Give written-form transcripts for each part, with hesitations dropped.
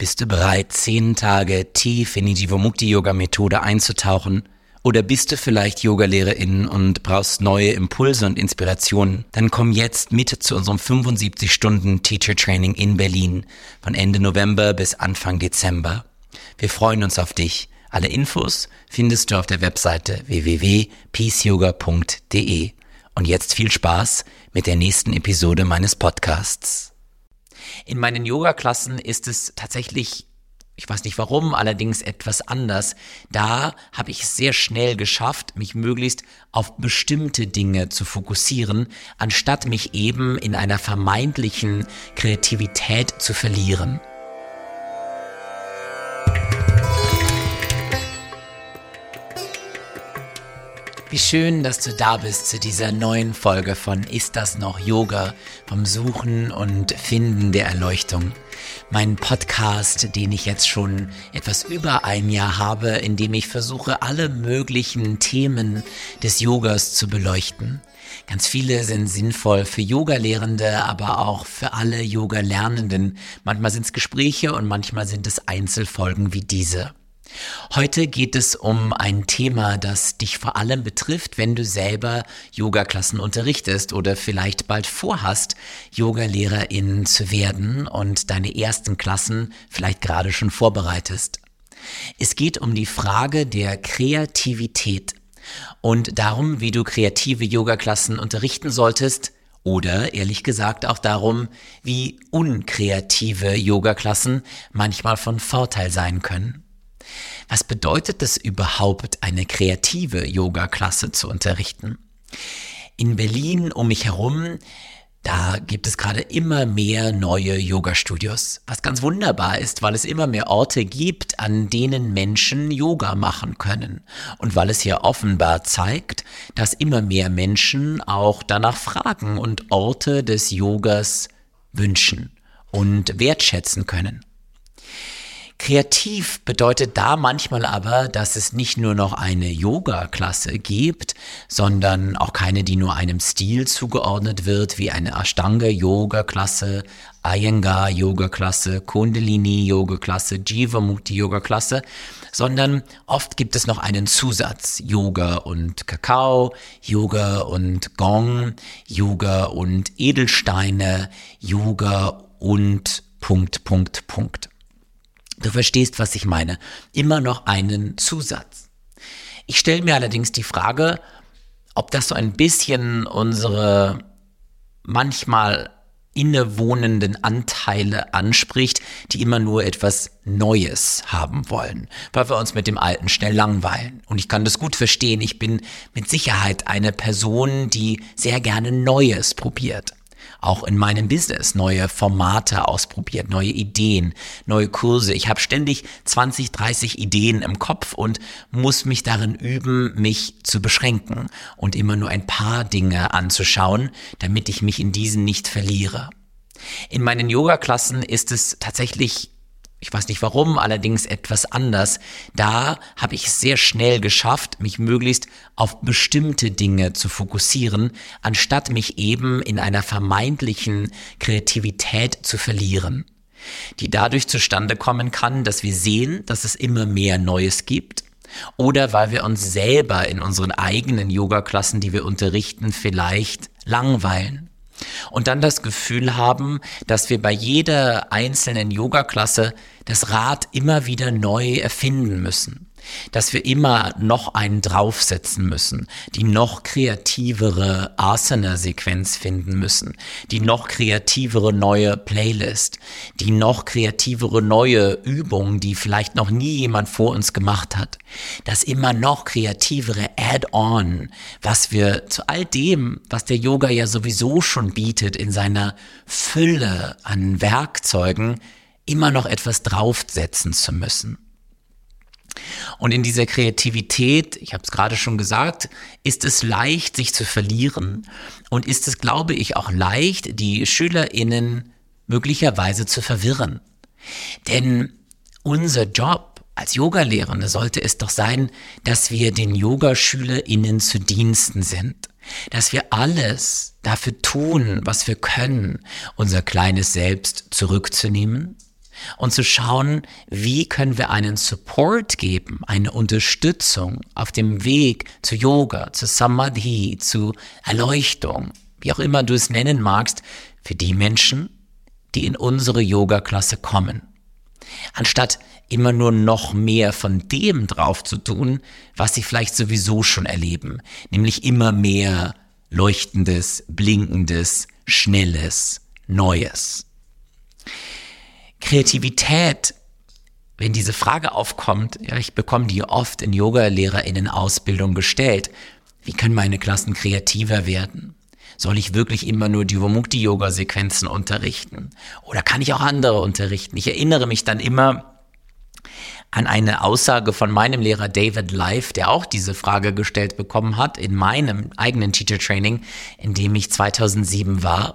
Bist du bereit, 10 Tage tief in die Jivamukti-Yoga-Methode einzutauchen? Oder bist du vielleicht Yogalehrerin und brauchst neue Impulse und Inspirationen? Dann komm jetzt mit zu unserem 75-Stunden-Teacher-Training in Berlin von Ende November bis Anfang Dezember. Wir freuen uns auf dich. Alle Infos findest du auf der Webseite www.peaceyoga.de. Und jetzt viel Spaß mit der nächsten Episode meines Podcasts. In meinen Yoga-Klassen ist es tatsächlich, ich weiß nicht warum, allerdings etwas anders. Da habe ich es sehr schnell geschafft, mich möglichst auf bestimmte Dinge zu fokussieren, anstatt mich eben in einer vermeintlichen Kreativität zu verlieren. Wie schön, dass du da bist zu dieser neuen Folge von Ist das noch Yoga? Vom Suchen und Finden der Erleuchtung. Mein Podcast, den ich jetzt schon etwas über ein Jahr habe, in dem ich versuche, alle möglichen Themen des Yogas zu beleuchten. Ganz viele sind sinnvoll für Yogalehrende, aber auch für alle Yoga-Lernenden. Manchmal sind es Gespräche und manchmal sind es Einzelfolgen wie diese. Heute geht es um ein Thema, das dich vor allem betrifft, wenn du selber Yogaklassen unterrichtest oder vielleicht bald vorhast, Yogalehrerin zu werden und deine ersten Klassen vielleicht gerade schon vorbereitest. Es geht um die Frage der Kreativität und darum, wie du kreative Yogaklassen unterrichten solltest oder ehrlich gesagt auch darum, wie unkreative Yogaklassen manchmal von Vorteil sein können. Was bedeutet es überhaupt, eine kreative Yoga-Klasse zu unterrichten? In Berlin um mich herum, da gibt es gerade immer mehr neue Yoga-Studios, was ganz wunderbar ist, weil es immer mehr Orte gibt, an denen Menschen Yoga machen können und weil es hier offenbar zeigt, dass immer mehr Menschen auch danach fragen und Orte des Yogas wünschen und wertschätzen können. Kreativ bedeutet da manchmal aber, dass es nicht nur noch eine Yoga-Klasse gibt, sondern auch keine, die nur einem Stil zugeordnet wird, wie eine Ashtanga-Yoga-Klasse, Iyengar-Yoga-Klasse, Kundalini-Yoga-Klasse, Jivamukti-Yoga-Klasse, sondern oft gibt es noch einen Zusatz, Yoga und Kakao, Yoga und Gong, Yoga und Edelsteine, Yoga und ... Du verstehst, was ich meine. Immer noch einen Zusatz. Ich stelle mir allerdings die Frage, ob das so ein bisschen unsere manchmal innewohnenden Anteile anspricht, die immer nur etwas Neues haben wollen, weil wir uns mit dem Alten schnell langweilen. Und ich kann das gut verstehen. Ich bin mit Sicherheit eine Person, die sehr gerne Neues probiert. Auch in meinem Business neue Formate ausprobiert, neue Ideen, neue Kurse. Ich habe ständig 20, 30 Ideen im Kopf und muss mich darin üben, mich zu beschränken und immer nur ein paar Dinge anzuschauen, damit ich mich in diesen nicht verliere. In meinen Yoga-Klassen ist es tatsächlich, ich weiß nicht warum, allerdings etwas anders. Da habe ich es sehr schnell geschafft, mich möglichst auf bestimmte Dinge zu fokussieren, anstatt mich eben in einer vermeintlichen Kreativität zu verlieren, die dadurch zustande kommen kann, dass wir sehen, dass es immer mehr Neues gibt oder weil wir uns selber in unseren eigenen Yoga-Klassen, die wir unterrichten, vielleicht langweilen. Und dann das Gefühl haben, dass wir bei jeder einzelnen Yoga-Klasse das Rad immer wieder neu erfinden müssen. Dass wir immer noch einen draufsetzen müssen, die noch kreativere Asana-Sequenz finden müssen, die noch kreativere neue Playlist, die noch kreativere neue Übung, die vielleicht noch nie jemand vor uns gemacht hat. Das immer noch kreativere Add-on, was wir zu all dem, was der Yoga ja sowieso schon bietet in seiner Fülle an Werkzeugen, immer noch etwas draufsetzen zu müssen. Und in dieser Kreativität, ich habe es gerade schon gesagt, ist es leicht, sich zu verlieren und ist es, glaube ich, auch leicht, die SchülerInnen möglicherweise zu verwirren. Denn unser Job als Yogalehrende sollte es doch sein, dass wir den YogaschülerInnen zu Diensten sind. Dass wir alles dafür tun, was wir können, unser kleines Selbst zurückzunehmen, und zu schauen, wie können wir einen Support geben, eine Unterstützung auf dem Weg zu Yoga, zu Samadhi, zu Erleuchtung, wie auch immer du es nennen magst, für die Menschen, die in unsere Yoga-Klasse kommen. Anstatt immer nur noch mehr von dem drauf zu tun, was sie vielleicht sowieso schon erleben, nämlich immer mehr Leuchtendes, Blinkendes, Schnelles, Neues. Kreativität, wenn diese Frage aufkommt, ja, ich bekomme die oft in Yoga-LehrerInnen-Ausbildung gestellt. Wie können meine Klassen kreativer werden? Soll ich wirklich immer nur die Jivamukti-Yoga-Sequenzen unterrichten? Oder kann ich auch andere unterrichten? Ich erinnere mich dann immer an eine Aussage von meinem Lehrer David Life, der auch diese Frage gestellt bekommen hat in meinem eigenen Teacher Training, in dem ich 2007 war.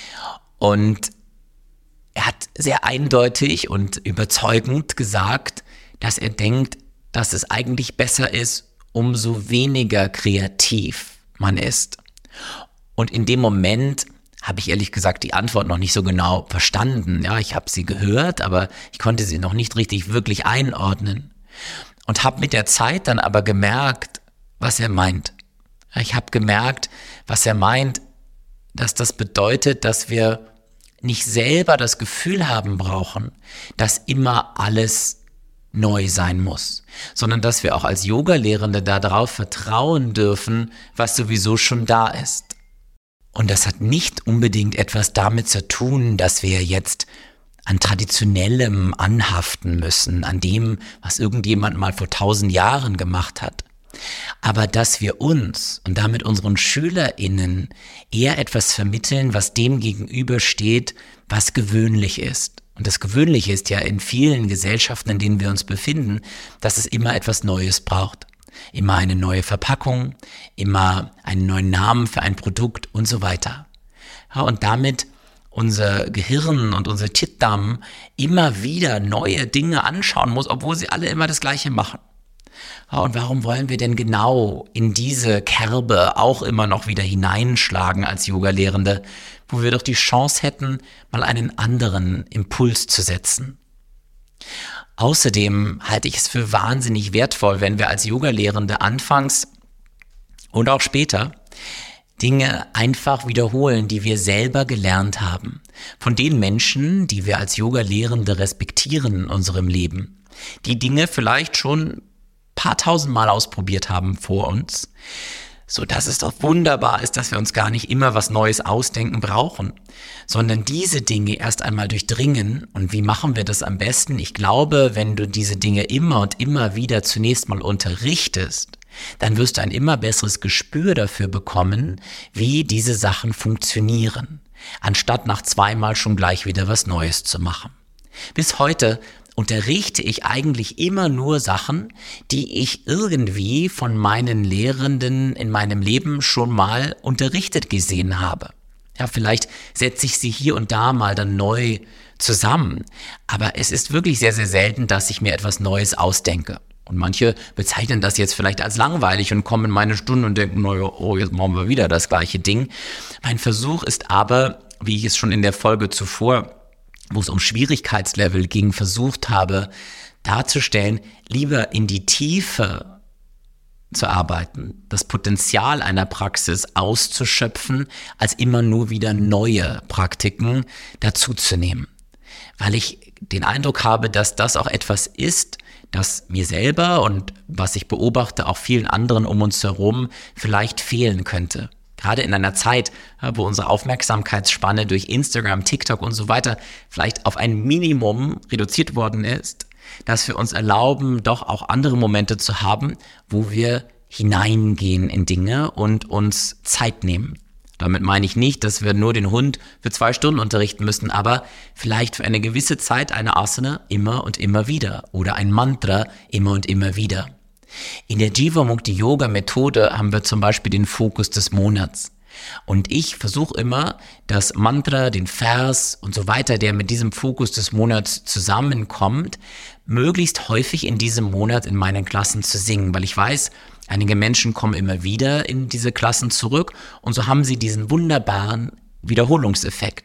Und er hat sehr eindeutig und überzeugend gesagt, dass er denkt, dass es eigentlich besser ist, umso weniger kreativ man ist. Und in dem Moment habe ich ehrlich gesagt die Antwort noch nicht so genau verstanden. Ja, ich habe sie gehört, aber ich konnte sie noch nicht richtig wirklich einordnen. Und habe mit der Zeit dann aber gemerkt, was er meint. Ich habe gemerkt, was er meint, dass das bedeutet, dass wir nicht selber das Gefühl haben brauchen, dass immer alles neu sein muss, sondern dass wir auch als Yoga-Lehrende darauf vertrauen dürfen, was sowieso schon da ist. Und das hat nicht unbedingt etwas damit zu tun, dass wir jetzt an Traditionellem anhaften müssen, an dem, was irgendjemand mal vor 1000 Jahren gemacht hat. Aber dass wir uns und damit unseren SchülerInnen eher etwas vermitteln, was dem gegenübersteht, was gewöhnlich ist. Und das Gewöhnliche ist ja in vielen Gesellschaften, in denen wir uns befinden, dass es immer etwas Neues braucht. Immer eine neue Verpackung, immer einen neuen Namen für ein Produkt und so weiter. Ja, und damit unser Gehirn und unser Chittdam immer wieder neue Dinge anschauen muss, obwohl sie alle immer das Gleiche machen. Ja, und warum wollen wir denn genau in diese Kerbe auch immer noch wieder hineinschlagen als Yoga-Lehrende, wo wir doch die Chance hätten, mal einen anderen Impuls zu setzen? Außerdem halte ich es für wahnsinnig wertvoll, wenn wir als Yoga-Lehrende anfangs und auch später Dinge einfach wiederholen, die wir selber gelernt haben. Von den Menschen, die wir als Yoga-Lehrende respektieren in unserem Leben. Die Dinge vielleicht schon ein paar tausendmal ausprobiert haben vor uns, so dass es doch wunderbar ist, dass wir uns gar nicht immer was Neues ausdenken brauchen, sondern diese Dinge erst einmal durchdringen. Und wie machen wir das am besten? Ich glaube, wenn du diese Dinge immer und immer wieder zunächst mal unterrichtest, dann wirst du ein immer besseres Gespür dafür bekommen, wie diese Sachen funktionieren, anstatt nach zweimal schon gleich wieder was Neues zu machen. Bis heute unterrichte ich eigentlich immer nur Sachen, die ich irgendwie von meinen Lehrenden in meinem Leben schon mal unterrichtet gesehen habe. Ja, vielleicht setze ich sie hier und da mal dann neu zusammen, aber es ist wirklich sehr, sehr selten, dass ich mir etwas Neues ausdenke. Und manche bezeichnen das jetzt vielleicht als langweilig und kommen in meine Stunde und denken, naja, oh, jetzt machen wir wieder das gleiche Ding. Mein Versuch ist aber, wie ich es schon in der Folge zuvor, wo es um Schwierigkeitslevel ging, versucht habe, darzustellen, lieber in die Tiefe zu arbeiten, das Potenzial einer Praxis auszuschöpfen, als immer nur wieder neue Praktiken dazuzunehmen. Weil ich den Eindruck habe, dass das auch etwas ist, das mir selber und was ich beobachte, auch vielen anderen um uns herum vielleicht fehlen könnte. Gerade in einer Zeit, wo unsere Aufmerksamkeitsspanne durch Instagram, TikTok und so weiter vielleicht auf ein Minimum reduziert worden ist, dass wir uns erlauben, doch auch andere Momente zu haben, wo wir hineingehen in Dinge und uns Zeit nehmen. Damit meine ich nicht, dass wir nur den Hund für 2 Stunden unterrichten müssen, aber vielleicht für eine gewisse Zeit eine Asana immer und immer wieder oder ein Mantra immer und immer wieder. In der Jivamukti-Yoga-Methode haben wir zum Beispiel den Fokus des Monats. Und ich versuche immer, das Mantra, den Vers und so weiter, der mit diesem Fokus des Monats zusammenkommt, möglichst häufig in diesem Monat in meinen Klassen zu singen, weil ich weiß, einige Menschen kommen immer wieder in diese Klassen zurück und so haben sie diesen wunderbaren Wiederholungseffekt.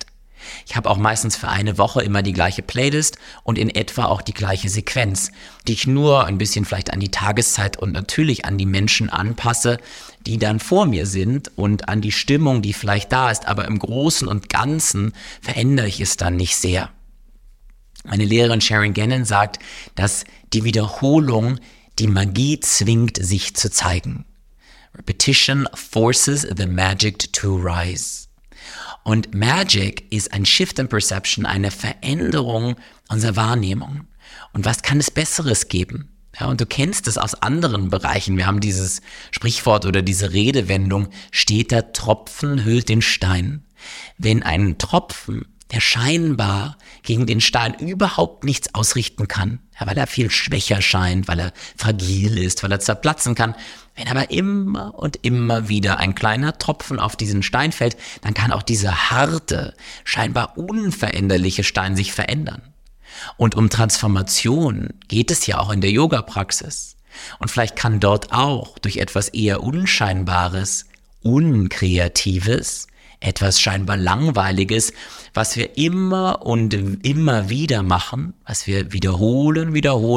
Ich habe auch meistens für eine Woche immer die gleiche Playlist und in etwa auch die gleiche Sequenz, die ich nur ein bisschen vielleicht an die Tageszeit und natürlich an die Menschen anpasse, die dann vor mir sind und an die Stimmung, die vielleicht da ist, aber im Großen und Ganzen verändere ich es dann nicht sehr. Meine Lehrerin Sharon Gannon sagt, dass die Wiederholung die Magie zwingt, sich zu zeigen. Repetition forces the magic to rise. Und Magic ist ein Shift in Perception, eine Veränderung unserer Wahrnehmung. Und was kann es Besseres geben? Ja, und du kennst es aus anderen Bereichen. Wir haben dieses Sprichwort oder diese Redewendung, steter Tropfen höhlt den Stein. Wenn ein Tropfen, der scheinbar gegen den Stein überhaupt nichts ausrichten kann, ja, weil er viel schwächer scheint, weil er fragil ist, weil er zerplatzen kann. Wenn aber immer und immer wieder ein kleiner Tropfen auf diesen Stein fällt, dann kann auch dieser harte, scheinbar unveränderliche Stein sich verändern. Und um Transformation geht es ja auch in der Yoga-Praxis. Und vielleicht kann dort auch durch etwas eher Unscheinbares, Unkreatives, etwas scheinbar Langweiliges, was wir immer und immer wieder machen, was wir wiederholen,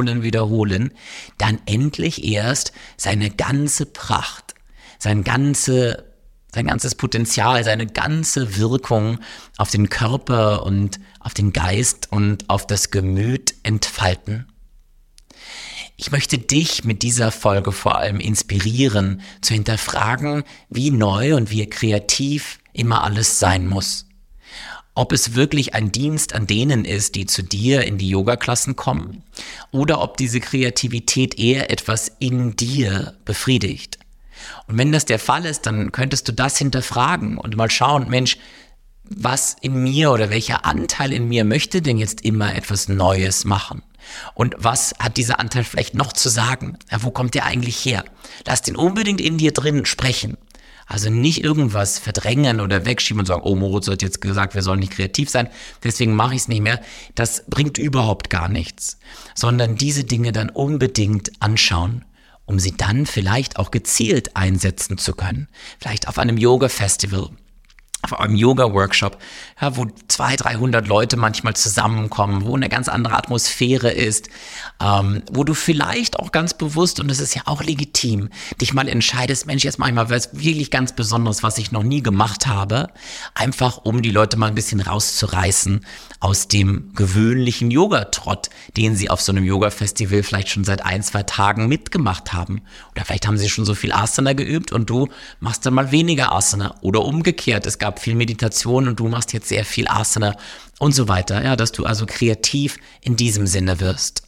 dann endlich erst seine ganze Pracht, sein ganzes Potenzial, seine ganze Wirkung auf den Körper und auf den Geist und auf das Gemüt entfalten. Ich möchte dich mit dieser Folge vor allem inspirieren, zu hinterfragen, wie neu und wie kreativ immer alles sein muss. Ob es wirklich ein Dienst an denen ist, die zu dir in die Yoga-Klassen kommen, oder ob diese Kreativität eher etwas in dir befriedigt. Und wenn das der Fall ist, dann könntest du das hinterfragen und mal schauen, Mensch, was in mir oder welcher Anteil in mir möchte denn jetzt immer etwas Neues machen? Und was hat dieser Anteil vielleicht noch zu sagen? Ja, wo kommt der eigentlich her? Lass den unbedingt in dir drin sprechen. Also nicht irgendwas verdrängen oder wegschieben und sagen, oh, Moritz hat jetzt gesagt, wir sollen nicht kreativ sein, deswegen mache ich es nicht mehr. Das bringt überhaupt gar nichts. Sondern diese Dinge dann unbedingt anschauen, um sie dann vielleicht auch gezielt einsetzen zu können. Vielleicht auf einem Yoga-Festival, auf einem Yoga-Workshop, ja, wo 200, 300 Leute manchmal zusammenkommen, wo eine ganz andere Atmosphäre ist, wo du vielleicht auch ganz bewusst, und das ist ja auch legitim, dich mal entscheidest, Mensch, jetzt mache ich mal was wirklich ganz Besonderes, was ich noch nie gemacht habe, einfach um die Leute mal ein bisschen rauszureißen aus dem gewöhnlichen Yoga-Trott, den sie auf so einem Yoga-Festival vielleicht schon seit 1, 2 Tagen mitgemacht haben. Oder vielleicht haben sie schon so viel Asana geübt und du machst dann mal weniger Asana. Oder umgekehrt, es gab viel Meditation und du machst jetzt sehr viel Asana und so weiter. Ja, dass du also kreativ in diesem Sinne wirst.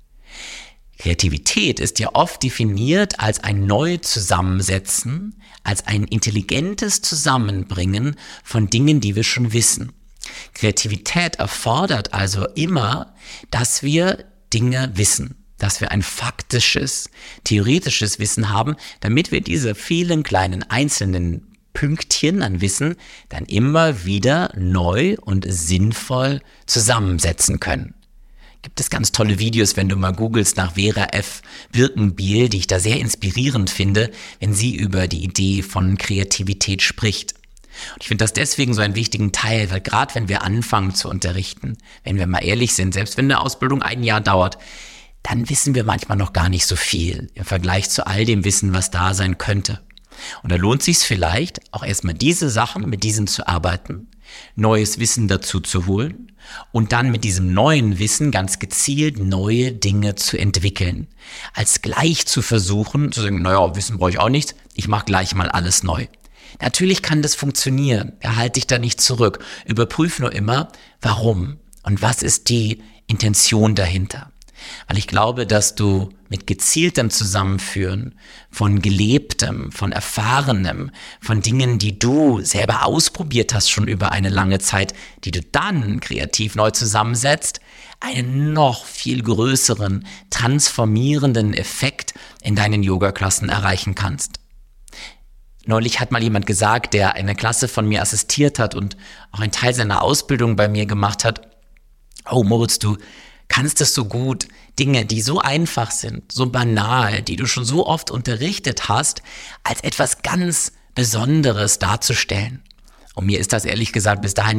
Kreativität ist ja oft definiert als ein Neuzusammensetzen, als ein intelligentes Zusammenbringen von Dingen, die wir schon wissen. Kreativität erfordert also immer, dass wir Dinge wissen, dass wir ein faktisches, theoretisches Wissen haben, damit wir diese vielen kleinen einzelnen Pünktchen an Wissen dann immer wieder neu und sinnvoll zusammensetzen können. Gibt es ganz tolle Videos, wenn du mal googelst nach Vera F. Birkenbiel, die ich da sehr inspirierend finde, wenn sie über die Idee von Kreativität spricht. Und ich finde das deswegen so einen wichtigen Teil, weil gerade wenn wir anfangen zu unterrichten, wenn wir mal ehrlich sind, selbst wenn eine Ausbildung 1 Jahr dauert, dann wissen wir manchmal noch gar nicht so viel im Vergleich zu all dem Wissen, was da sein könnte. Und da lohnt sich vielleicht auch erstmal diese Sachen, mit diesen zu arbeiten, neues Wissen dazu zu holen und dann mit diesem neuen Wissen ganz gezielt neue Dinge zu entwickeln. Als gleich zu versuchen, zu sagen, naja, Wissen brauche ich auch nicht, ich mache gleich mal alles neu. Natürlich kann das funktionieren, halte dich da nicht zurück. Überprüf nur immer, warum und was ist die Intention dahinter. Weil ich glaube, dass du mit gezieltem Zusammenführen von Gelebtem, von Erfahrenem, von Dingen, die du selber ausprobiert hast schon über eine lange Zeit, die du dann kreativ neu zusammensetzt, einen noch viel größeren, transformierenden Effekt in deinen Yoga-Klassen erreichen kannst. Neulich hat mal jemand gesagt, der eine Klasse von mir assistiert hat und auch einen Teil seiner Ausbildung bei mir gemacht hat, oh Moritz, du kannst es so gut, Dinge, die so einfach sind, so banal, die du schon so oft unterrichtet hast, als etwas ganz Besonderes darzustellen. Und mir ist das ehrlich gesagt bis dahin nicht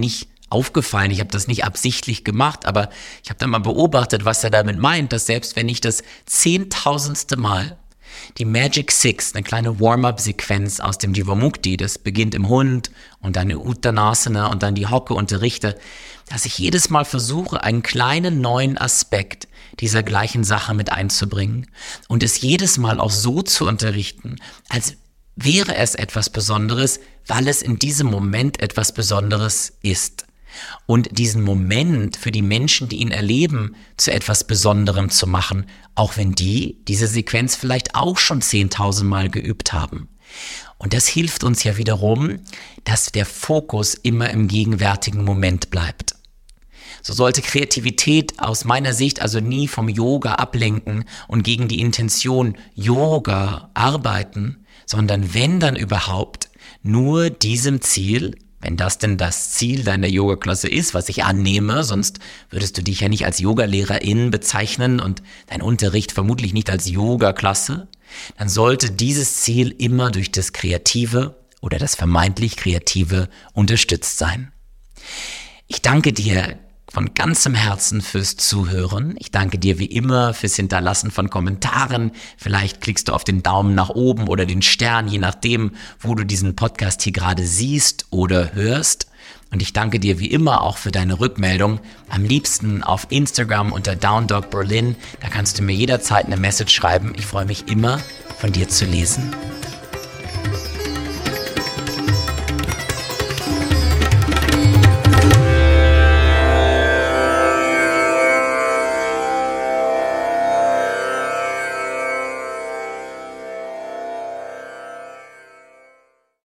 aufgefallen. Ich habe das nicht absichtlich gemacht, aber ich habe dann mal beobachtet, was er damit meint, dass selbst wenn ich das 10.000. Mal die Magic Six, eine kleine Warm-up-Sequenz aus dem Jivamukti, das beginnt im Hund und dann Uttanasana und dann die Hocke unterrichte, dass ich jedes Mal versuche, einen kleinen neuen Aspekt dieser gleichen Sache mit einzubringen und es jedes Mal auch so zu unterrichten, als wäre es etwas Besonderes, weil es in diesem Moment etwas Besonderes ist. Und diesen Moment für die Menschen, die ihn erleben, zu etwas Besonderem zu machen, auch wenn die diese Sequenz vielleicht auch schon 10.000 Mal geübt haben. Und das hilft uns ja wiederum, dass der Fokus immer im gegenwärtigen Moment bleibt. So sollte Kreativität aus meiner Sicht also nie vom Yoga ablenken und gegen die Intention Yoga arbeiten, sondern wenn dann überhaupt nur diesem Ziel, wenn das denn das Ziel deiner Yoga-Klasse ist, was ich annehme, sonst würdest du dich ja nicht als Yogalehrerin bezeichnen und dein Unterricht vermutlich nicht als Yoga-Klasse, dann sollte dieses Ziel immer durch das Kreative oder das vermeintlich Kreative unterstützt sein. Ich danke dir von ganzem Herzen fürs Zuhören. Ich danke dir wie immer fürs Hinterlassen von Kommentaren. Vielleicht klickst du auf den Daumen nach oben oder den Stern, je nachdem, wo du diesen Podcast hier gerade siehst oder hörst. Und ich danke dir wie immer auch für deine Rückmeldung. Am liebsten auf Instagram unter DownDogBerlin. Da kannst du mir jederzeit eine Message schreiben. Ich freue mich immer, von dir zu lesen